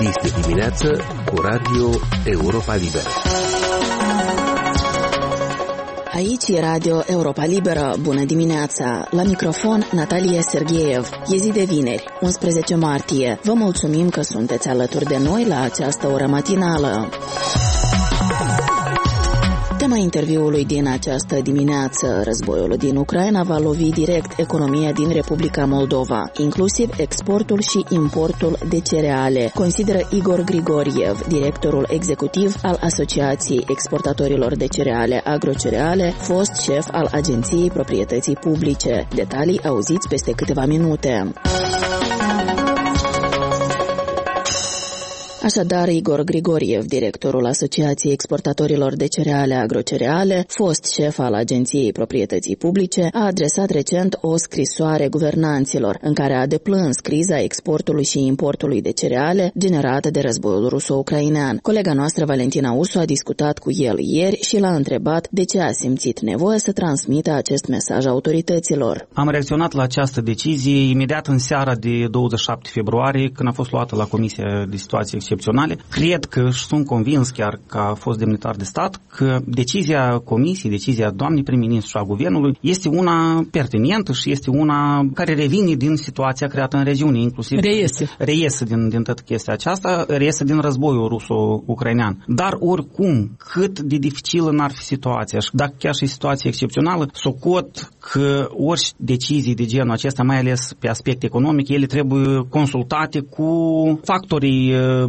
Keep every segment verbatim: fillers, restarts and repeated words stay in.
Este dimineață cu Radio Europa Liberă. Aici e Radio Europa Liberă. Bună dimineața! La microfon Natalia Sergeev. E zi de vineri, unsprezece martie. Vă mulțumim că sunteți alături de noi la această oră matinală. Tema interviului din această dimineață: războiul din Ucraina va lovi direct economia din Republica Moldova, inclusiv exportul și importul de cereale, consideră Igor Grigoriev, directorul executiv al Asociației Exportatorilor de Cereale Agrocereale, fost șef al Agenției Proprietății Publice. Detalii auziți peste câteva minute. Așadar, Igor Grigoriev, directorul Asociației Exportatorilor de Cereale Agrocereale, fost șef al Agenției Proprietății Publice, a adresat recent o scrisoare guvernanților în care a deplâns criza exportului și importului de cereale generată de războiul ruso-ucrainean. Colega noastră, Valentina Ursu, a discutat cu el ieri și l-a întrebat de ce a simțit nevoia să transmită acest mesaj autorităților. Am reacționat la această decizie imediat în seara de douăzeci și șapte februarie, când a fost luată la Comisia de Situații Excepționale. Cred că și sunt convins, chiar că a fost demnitar de stat, că decizia Comisiei, decizia doamnei prim-ministru și a Guvernului este una pertinentă și este una care revine din situația creată în regiune, inclusiv reiese, reiese din, din toată chestia aceasta, reiese din războiul ruso-ucrainean. Dar oricum, cât de dificilă n-ar fi situația și dacă chiar și situația excepțională, socot că orice decizii de genul acesta, mai ales pe aspect economic, ele trebuie consultate cu factorii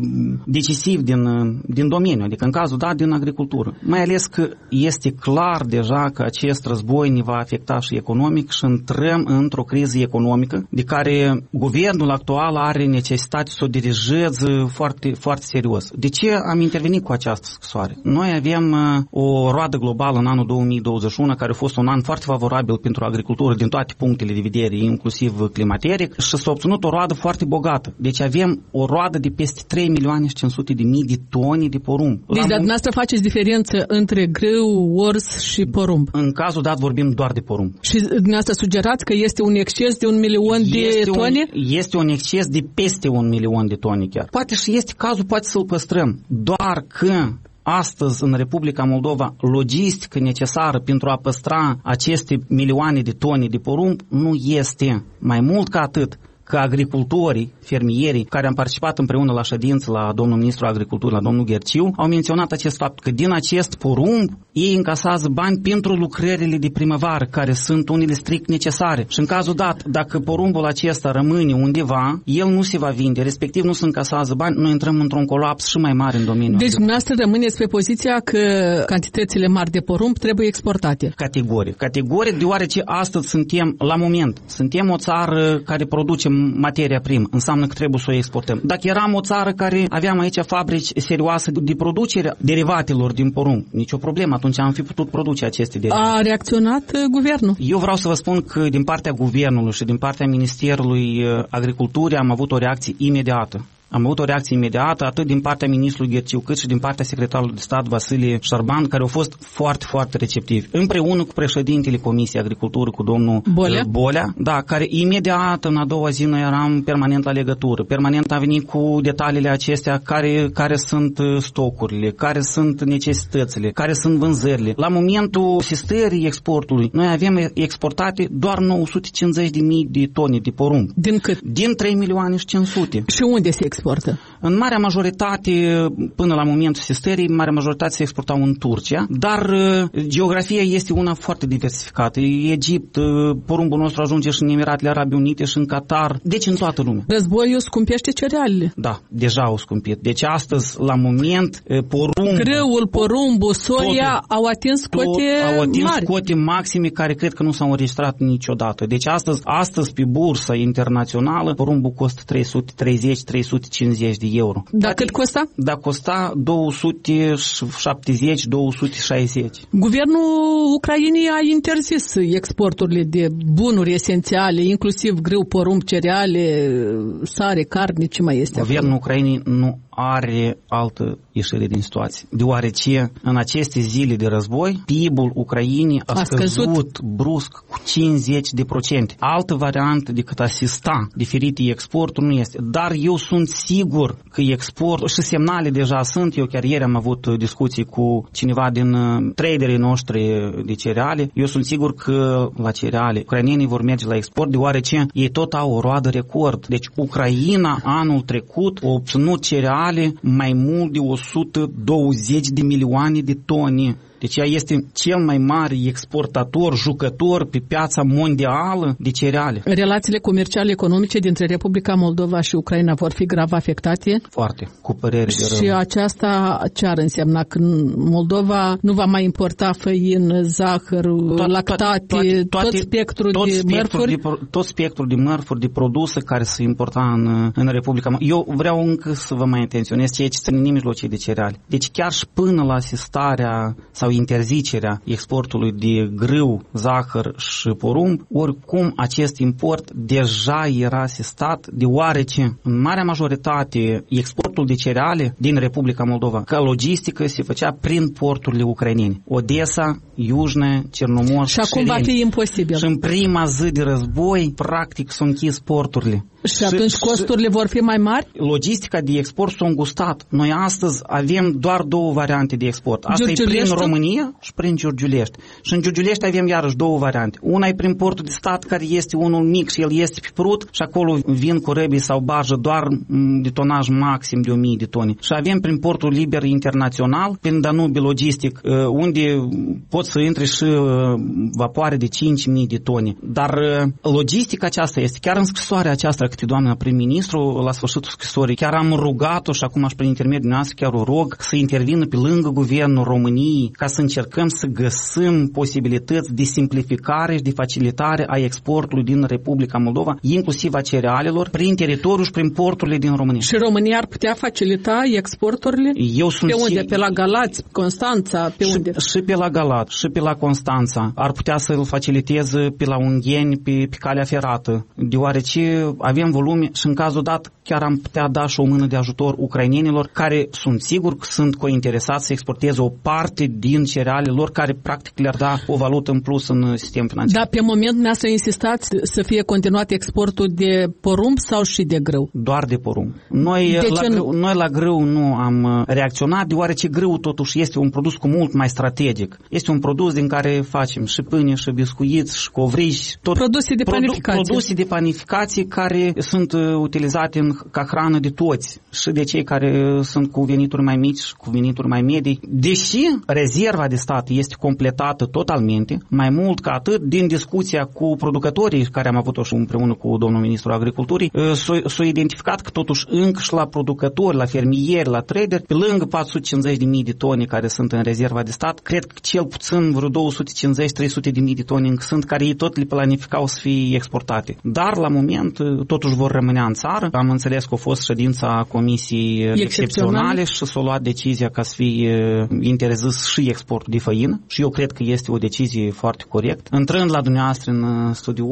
decisiv din, din domeniu, adică în cazul dat din agricultură. Mai ales că este clar deja că acest război ne va afecta și economic și intrăm într-o criză economică de care guvernul actual are necesitate să o dirigeze foarte, foarte serios. De ce am intervenit cu această scrisoare? Noi avem o roadă globală în anul două mii douăzeci și unu care a fost un an foarte favorabil pentru agricultură din toate punctele de vedere, inclusiv climateric, și s-a obținut o roadă foarte bogată. Deci avem o roadă de peste trei milioane și cinci sute de mii de tone de porumb. Deci, dar dumneavoastră faceți diferență între grâu, ors și porumb. În cazul dat vorbim doar de porumb. Și dumneavoastră sugerați că este un exces de un milion de este tone? Un, este un exces de peste un milion de tone chiar. Poate și este cazul, poate să-l păstrăm. Doar că astăzi, în Republica Moldova, logistică necesară pentru a păstra aceste milioane de tone de porumb nu este. Mai mult ca atât, că agricultorii, fermierii, care am participat împreună la ședință la domnul ministru agriculturii, la domnul Gherciu, au menționat acest fapt, că din acest porumb ei încasează bani pentru lucrările de primăvară, care sunt unele strict necesare. Și în cazul dat, dacă porumbul acesta rămâne undeva, el nu se va vinde, respectiv nu se încasează bani, noi intrăm într-un colaps și mai mare în domeniul. Deci dumneavoastră rămâneți pe poziția că cantitățile mari de porumb trebuie exportate. Categoric. Categoric, deoarece astăzi suntem, la moment, suntem o țară care produce materia primă, înseamnă că trebuie să o exportăm. Dacă eram o țară care aveam aici fabrici serioase de producere derivatelor din porumb, nicio problemă, atunci am fi putut produce aceste derivate. A reacționat uh, guvernul? Eu vreau să vă spun că din partea guvernului și din partea Ministerului Agriculturii am avut o reacție imediată. Am avut o reacție imediată, atât din partea ministrului Gherciu, cât și din partea secretarului de stat Vasile Șarban, care au fost foarte, foarte receptivi. Împreună cu președintele Comisiei Agricultură, cu domnul Bolea, Bolea da, care imediat în a doua zi noi eram permanent la legătură. Permanent a venit cu detaliile acestea, care, care sunt stocurile, care sunt necesitățile, care sunt vânzările. La momentul sistării exportului, noi avem exportate doar nouă sute cincizeci de mii de tone de porumb. Din cât? Din trei milioane și cinci sute. Și unde se exportă? În marea majoritate, până la momentul sistării, marea majoritate se exportau în Turcia, dar geografia este una foarte diversificată. Egipt, porumbul nostru ajunge și în Emiratele Arabe Unite și în Qatar, deci în toată lumea. Războiul scumpește cerealele. Da, deja au scumpit. Deci astăzi, la moment, porumbul... Grâul, porumbul, soia totul, au atins cote au atins mari. cote maxime care cred că nu s-au înregistrat niciodată. Deci astăzi, astăzi pe bursa internațională, porumbul costă trei sute treizeci - trei sute cincizeci de euro. Dar cât costa? Da, costa două sute șaptezeci - două sute șaizeci. Guvernul Ucrainei a interzis exporturile de bunuri esențiale, inclusiv grâu, porumb, cereale, sare, carne, ce mai este Guvernul acolo? Ucrainei nu are altă ieșire din situație. Deoarece în aceste zile de război, P I B-ul Ucrainei a, a scăzut, scăzut brusc cu cincizeci de procente. Altă variantă decât asista diferite exporturi nu este. Dar eu sunt sigur că export și semnale deja sunt. Eu chiar ieri am avut discuții cu cineva din traderii noștri de cereale. Eu sunt sigur că la cereale ucrainenii vor merge la export, deoarece ei tot au o roadă record. Deci Ucraina anul trecut a obținut cereale mai mult de o sută douăzeci de milioane de tone. Deci ea este cel mai mare exportator, jucător pe piața mondială de cereale. Relațiile comerciale economice dintre Republica Moldova și Ucraina vor fi grav afectate? Foarte, cu părere de rău. Și aceasta ce ar însemna? Că Moldova nu va mai importa făină, zahăr, tot, lactate, toate, toate, tot spectrul tot de mărfuri? De, tot spectrul de mărfuri, de produse care se importa în, în Republica Moldova. Eu vreau încă să vă mai intenționez ceea ce ține mijlocii de cereale. Deci chiar și până la asistarea sau interzicerea exportului de grâu, zahăr și porumb, oricum acest import deja era asistat, deoarece în marea majoritate exportul de cereale din Republica Moldova, ca logistică, se făcea prin porturile ucrainene. Odessa, Iujne, Cernomorsk și acum va fi imposibil. Și în prima zi de război, practic, s-au închis porturile. Și atunci și, costurile vor fi mai mari? Logistica de export s-a îngustat. Noi astăzi avem doar două variante de export. Asta e prin România și prin Giurgiulești. Și în Giurgiulești avem iarăși două variante. Una e prin portul de stat, care este unul mic și el este pe prut și acolo vin corăbii sau barjă doar de tonaj maxim de o mie de tone. Și avem prin portul liber internațional, prin Danube logistic, unde pot să intre și vapoare de cinci mii de tone. Dar logistica aceasta este, chiar în scrisoarea aceasta către doamna prim-ministru, la sfârșitul scrisorii, chiar am rugat-o și acum aș prin intermediul noastră chiar o rog să intervină pe lângă guvernul României ca să încercăm să găsim posibilități de simplificare și de facilitare a exportului din Republica Moldova, inclusiv a cerealelor, prin teritoriul și prin porturile din România. Și România ar putea facilita exporturile? Eu sunt pe unde? Si... Pe la Galați, Constanța? Pe și, unde? Și pe la Galați, și pe la Constanța. Ar putea să îl faciliteze pe la Ungheni, pe, pe calea ferată, deoarece avem volume și în cazul dat chiar am putea da și o mână de ajutor ucrainenilor care sunt sigur că sunt cointeresați să exporteze o parte din cereale lor care practic le-ar da o valută în plus în sistemul financiar. Dar pe moment mi-a să insistați să fie continuat exportul de porumb sau și de grâu? Doar de porumb. Noi, la grâu, noi la grâu nu am reacționat, deoarece grâul totuși este un produs cu mult mai strategic. Este un produs din care facem și pâine, și biscuiți, și covrigi. Tot produse de panificație. Produse de panificație care sunt utilizate în, ca hrană de toți. Și de cei care sunt cu venituri mai mici și cu venituri mai medii. Deși rezerva de stat este completată totalmente, mai mult ca atât, din discuția cu producătorii care am avut-o și împreună cu domnul ministru agriculturii, s-a, s-a identificat că totuși încă și la producători, la fermieri, la traderi, pe lângă patru sute cincizeci de mii de tone care sunt în rezerva de stat, cred că cel puțin vreo două sute cincizeci trei sute de mii de tone încă sunt, care ei tot le planificau să fie exportate. Dar la moment totuși vor rămâne în țară. Am înțeles că a fost ședința comisiei excepționale și s-a luat decizia ca să fie interzis și exportul de făină și eu cred că este o decizie foarte corectă. Intrând la dumneavoastră în studio,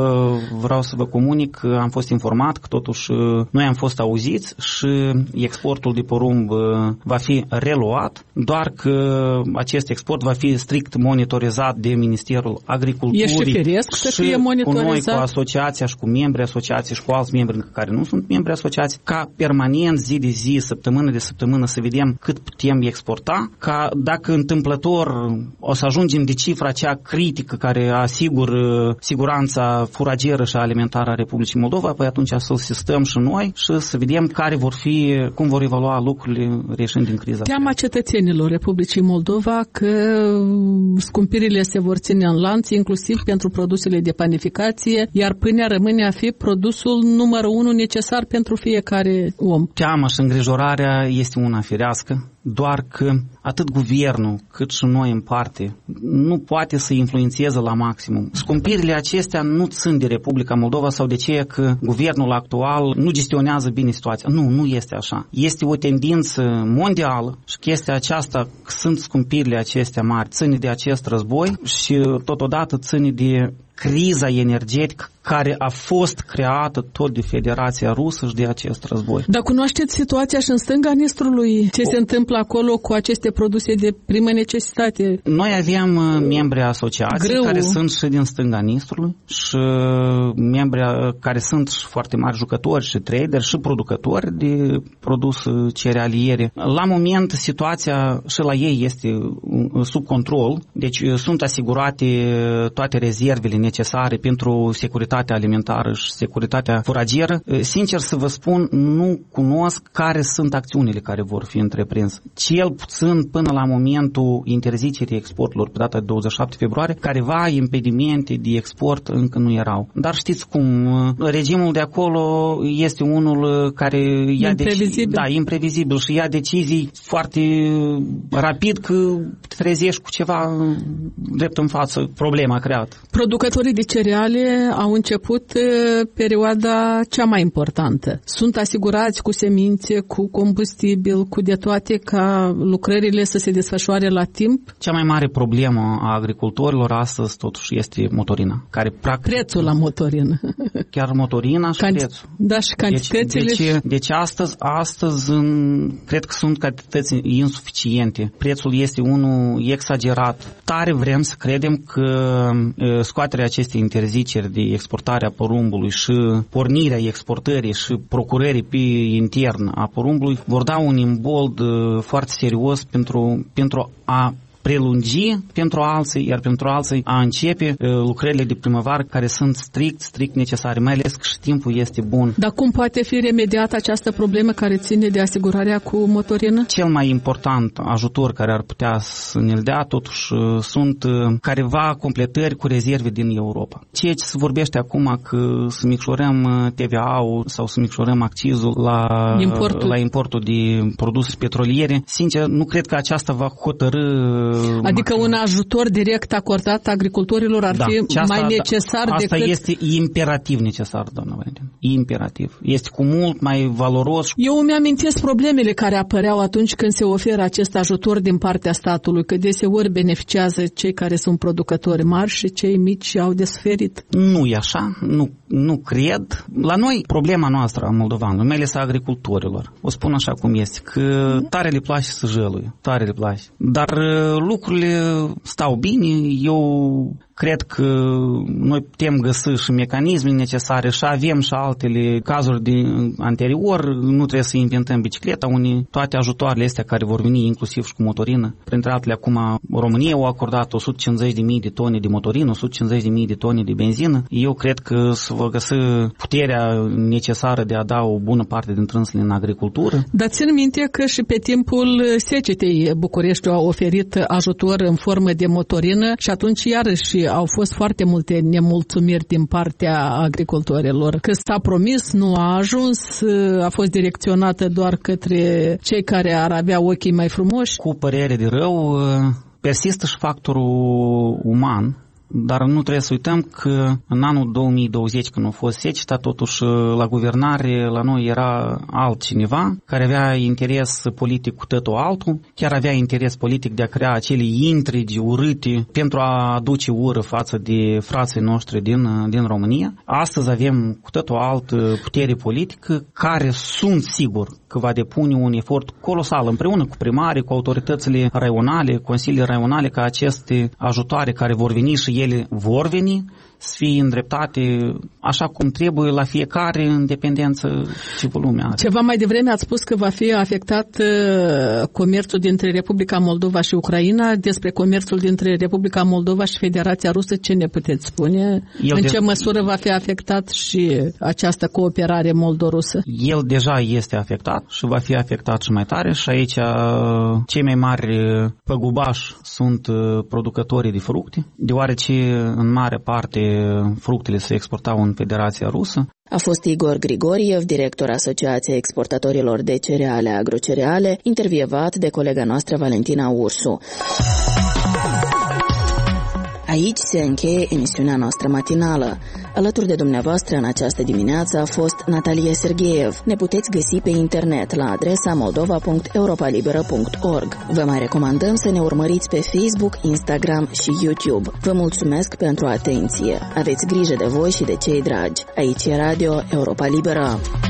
vreau să vă comunic că am fost informat că totuși noi am fost auziți și exportul de porumb va fi reluat, doar că acest export va fi strict monitorizat de Ministerul Agriculturii. E și firesc să fie monitorizat? Cu noi, cu asociația și cu membrii asociației și cu alți membri care nu sunt membri asociați, ca permanent, zi de zi, săptămână de săptămână, să vedem cât putem exporta, ca dacă întâmplător o să ajungem de cifra aceea critică care asigură siguranța furageră și alimentară a Republicii Moldova, păi atunci să-l sistăm și noi și să vedem care vor fi, cum vor evalua lucrurile reieșind din criza. Teama cetățenilor Republicii Moldova că scumpirile se vor ține în lanț, inclusiv pentru produsele de panificație, iar pâinea rămâne a fi produsul numărul unu necesar pentru fiecare om. Teama și îngrijorarea este una firească. doar că atât guvernul cât și noi în parte nu poate să influențeze la maximum. Scumpirile acestea nu țin de Republica Moldova sau de ceea că guvernul actual nu gestionează bine situația. Nu, nu este așa. Este o tendință mondială și chestia aceasta, sunt scumpirile acestea mari, ține de acest război și totodată ține de criza energetică care a fost creată tot de Federația Rusă și de acest război. Dar cunoașteți situația și în stânga Nistrului? Ce o... se întâmplă acolo cu aceste produse de primă necesitate? Noi avem membri asociații Grâu. care sunt și din stânga Nistrului și membri care sunt și foarte mari jucători și traderi și producători de produse cerealiere. La moment situația și la ei este sub control, deci sunt asigurate toate rezervele necesare pentru securitatea alimentară și securitatea foragieră. Sincer să vă spun, nu cunosc care sunt acțiunile care vor fi întreprinse. Cel puțin până la momentul interzicerii exporturilor pe data de douăzeci și șapte februarie, careva impedimente de export încă nu erau. Dar știți cum, regimul de acolo este unul care ia imprevizibil. Deci, da, imprevizibil și ia decizii foarte rapid că te trezești cu ceva drept în față. Problema creată. Producătorii de cereale au început perioada cea mai importantă. Sunt asigurați cu semințe, cu combustibil, cu de toate ca lucrările să se desfășoare la timp? Cea mai mare problemă a agricultorilor astăzi totuși este motorina. Care, practic, prețul la motorină. Chiar motorina și Canti- prețul. Da, și cantitățile. Deci, deci, deci astăzi, astăzi în, cred că sunt cantități insuficiente. Prețul este unul exagerat. Tare vrem să credem că scoaterea acestei interziceri de exportare a porumbului și pornirea exportării și procurării pe intern a porumbului vor da un imbold foarte serios pentru, pentru a prelungi pentru alții, iar pentru alții a începe lucrările de primăvară care sunt strict, strict necesare, mai ales că și timpul este bun. Dar cum poate fi remediată această problemă care ține de asigurarea cu motorină? Cel mai important ajutor care ar putea să ne-l dea, totuși, sunt careva completări cu rezerve din Europa. Ceea ce se vorbește acum că să micșorăm T V A-ul sau să micșorăm accizul la importul, la importul de produse petroliere, sincer, nu cred că aceasta va hotărî. Adică un ajutor direct acordat agricultorilor ar da, fi asta, mai necesar asta decât... Asta este imperativ necesar, doamna Valentin. Imperativ. Este cu mult mai valoros. Eu îmi amintesc problemele care apăreau atunci când se oferă acest ajutor din partea statului, că deseori beneficiază cei care sunt producători mari și cei mici au de suferit. Nu e așa, nu, nu cred. La noi, problema noastră a moldovanilor, mai ales a agricultorilor, o spun așa cum este, că tare le place să jăluie, tare le place. Dar lucrurile stau bine, eu cred că noi putem găsi și mecanisme necesare și avem și altele cazuri de anterior, nu trebuie să inventăm bicicleta, unii, toate ajutoarele astea care vor veni inclusiv și cu motorină. Printre altele, acum România a acordat o sută cincizeci de mii de tone de motorină, o sută cincizeci de mii de tone de benzină. Eu cred că se va găsi puterea necesară de a da o bună parte din trânsele în agricultură. Dar țin minte că și pe timpul secetei Bucureștiul a oferit ajutor în formă de motorină și atunci iarăși au fost foarte multe nemulțumiri din partea agricultorilor. Că s-a promis, nu a ajuns, a fost direcționată doar către cei care ar avea ochii mai frumoși. Cu părere de rău, persistă și factorul uman. Dar nu trebuie să uităm că în anul două mii douăzeci, când a fost seceta, totuși la guvernare la noi era altcineva care avea interes politic cu totul altul, chiar avea interes politic de a crea acele intrigi urâte pentru a aduce ură față de frații noștri din, din România. Astăzi avem cu totul altă putere politică care sunt sigur că va depune un efort colosal împreună cu primarii, cu autoritățile raionale, consiliile raionale, ca aceste ajutoare care vor veni și ele vor veni să fie îndreptate așa cum trebuie la fiecare în dependență ce volume are. Ceva mai devreme ați spus că va fi afectat uh, comerțul dintre Republica Moldova și Ucraina. Despre comerțul dintre Republica Moldova și Federația Rusă, ce ne puteți spune? El în de... ce măsură va fi afectat și această cooperare moldo-rusă? El deja este afectat și va fi afectat și mai tare și aici cei mai mari păgubași sunt producătorii de fructe, deoarece în mare parte fructele se exportau în Federația Rusă. A fost Igor Grigoriev, director Asociației Exportatorilor de Cereale Agrocereale, intervievat de colega noastră Valentina Ursu. Aici se încheie emisiunea noastră matinală. Alături de dumneavoastră în această dimineață a fost Natalia Sergeev. Ne puteți găsi pe internet la adresa moldova punct europalibera punct org. Vă mai recomandăm să ne urmăriți pe Facebook, Instagram și YouTube. Vă mulțumesc pentru atenție. Aveți grijă de voi și de cei dragi. Aici e Radio Europa Liberă.